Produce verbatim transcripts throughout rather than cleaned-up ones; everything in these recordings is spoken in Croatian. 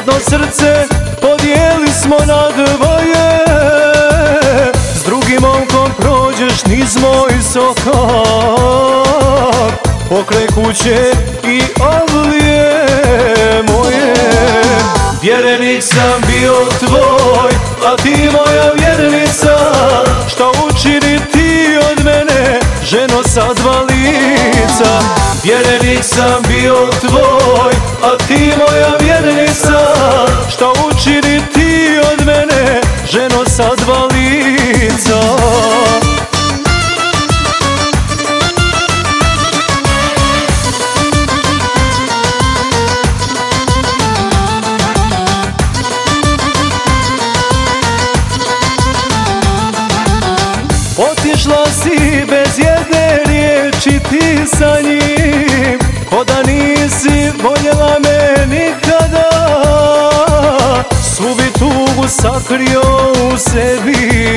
jedno srce podijeli smo na dvoje. S drugim momkom prođeš niz moj sokak, pokraj kuće i avlije moje. Vjerenik sam bio tvoj, a ti moja vjernica. Šta učini ti od mene, ženo sa dva lica? Vjerenik sam bio tvoj, a ti moja vjernica. Šta učini ti od mene, ženo sa dva lica? Otišla si bez jedne riječi ti sa njim, ko da nisi voljela me nikada. Svu bi tugu sakrio u sebi,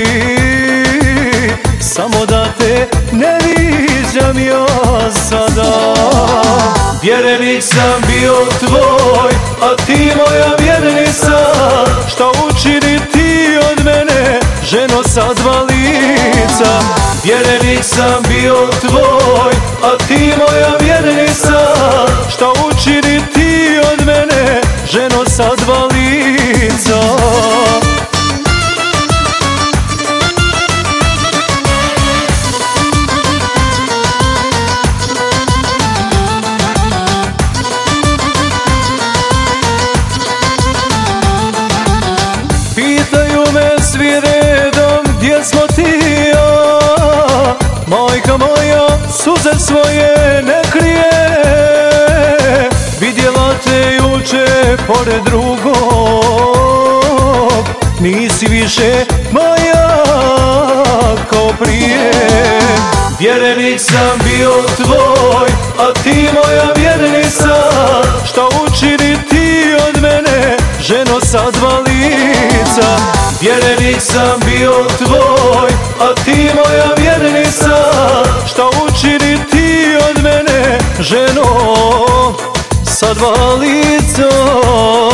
samo da te ne viđam ja sada. Vjerenik sam bio tvoj, a ti moja vjernica. Šta učini ti od mene, ženo sa dva lica? Vjerenik sam bio tvoj, a ti moja vjernica. Šta učini ti od mene, ženo sa dva lica? Pitaju me svi redom gdje smo ti i ja. Majka moja suze svoje ne krije, vidjela te juče pored drugog. Nisi više moja kao prije. Vjerenik sam bio tvoj, a ti moja vjernica. Šta učini ti od mene, ženo sa dva lica? Vjerenik sam bio tvoj, a ti moja vjernica. Šta učini ti od mene, ženo sa dva lica?